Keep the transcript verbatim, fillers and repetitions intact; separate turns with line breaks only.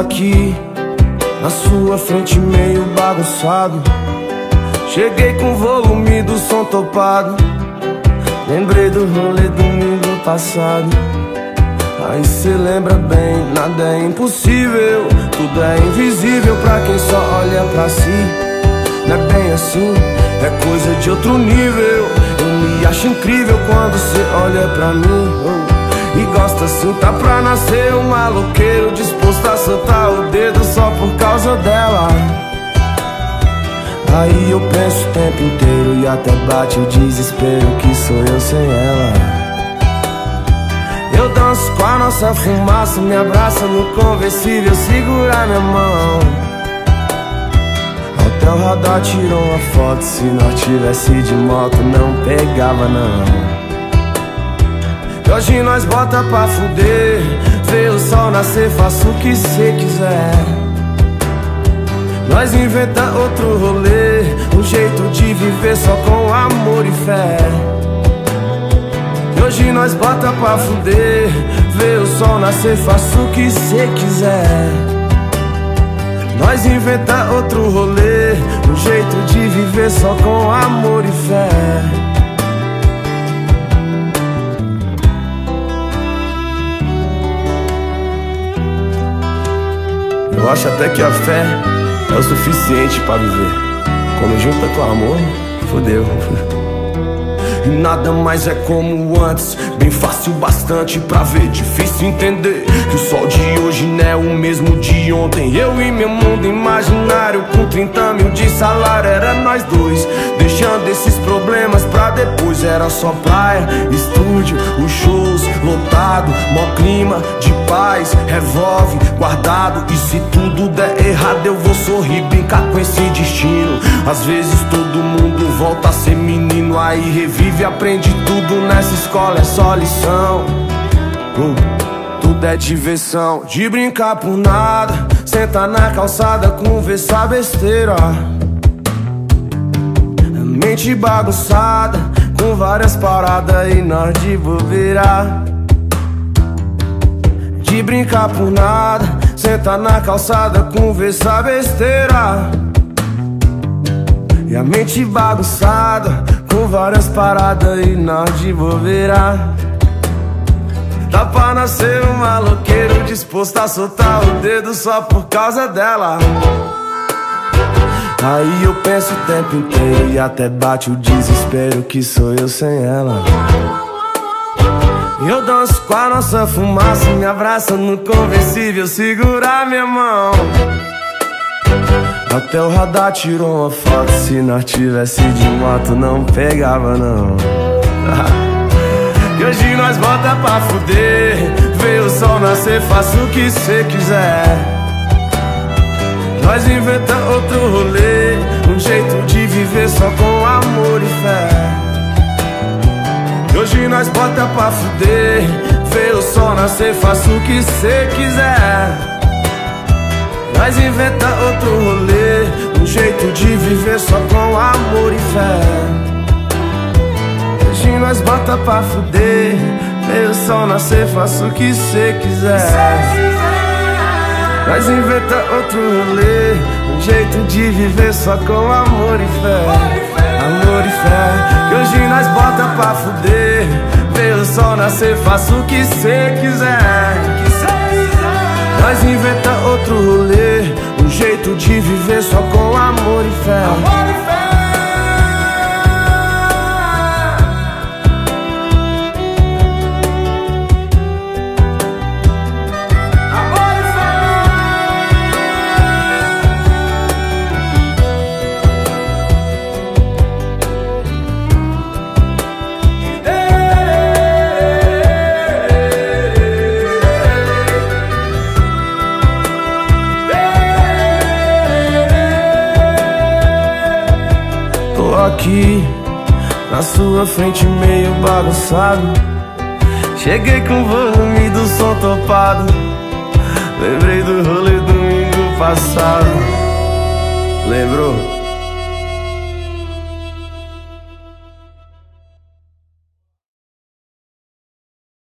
aqui na sua frente meio bagunçado. Cheguei com o volume do som topado. Lembrei do rolê domingo passado. Aí cê lembra bem, nada é impossível, tudo é invisível pra quem só olha pra si. Não é bem assim, é coisa de outro nível. Eu me acho incrível quando cê olha pra mim, oh, e gosta assim, tá pra nascer um maloqueiro disposto a soltar o dedo só por causa dela. Aí eu penso o tempo inteiro e até bate o desespero que sou eu sem ela. Eu danço com a nossa fumaça, me abraça no conversível, segura minha mão. Até o radar tirou uma foto, se nós tivesse de moto não pegava não. E hoje nós bota pra fuder, vê o sol nascer, faça o que cê quiser. Nós inventa outro rolê, um jeito de viver só com amor e fé. E hoje nós bota pra fuder, vê o sol nascer, faça o que cê quiser. Nós inventa outro rolê, um jeito de viver só com amor e fé. Eu acho até que a fé é o suficiente pra viver. Quando junta com amor, fodeu. E nada mais é como antes, bem fácil bastante pra ver, difícil entender que o sol de hoje não é o mesmo de ontem. Eu e meu mundo imaginário com trinta mil de salário, era nós dois, deixando esses problemas pra depois. Era só praia, estúdio, os shows lotado, mó clima de paz, revolve guardado. E se tudo der errado eu vou sorrir, brincar com esse destino. Às vezes todo mundo volta a ser menino, aí revive, aprende tudo nessa escola, é só lição. uh, Tudo é diversão, de brincar por nada, sentar na calçada, conversar besteira. Mente bagunçada, com várias paradas e nós de bobeira. De brincar por nada, sentar na calçada, conversar besteira. E a mente bagunçada, com várias paradas e nós de bobeira. Tá pra nascer um maloqueiro disposto a soltar o dedo só por causa dela. Aí eu penso o tempo inteiro e até bate o desespero que sou eu sem ela. Eu danço com a nossa fumaça, me abraça no conversível, segura minha mão. Até o radar tirou uma foto, se nós tivesse de moto não pegava não. E hoje nós bota pra fuder, vê o sol nascer, faça o que cê quiser. Nós inventa outro rolê, um jeito de viver só com amor e fé. E hoje nós bota pra fuder, vê o sol nascer, faça o que cê quiser. Nós inventa outro rolê, um jeito de viver só com amor e fé. Hoje nós bota pra fuder, vê o sol nascer, faça o que cê quiser. Nós inventa outro rolê, um jeito de viver só com amor e fé. Amor e fé. Que hoje nós bota pra fuder, vê o sol nascer, faça o que cê quiser. Nós inventa outro rolê, um jeito de viver só com amor e fé. Amor e fé. Aqui na sua frente meio bagunçado. Cheguei com o volume do som topado. Lembrei do rolê domingo passado. Lembrou?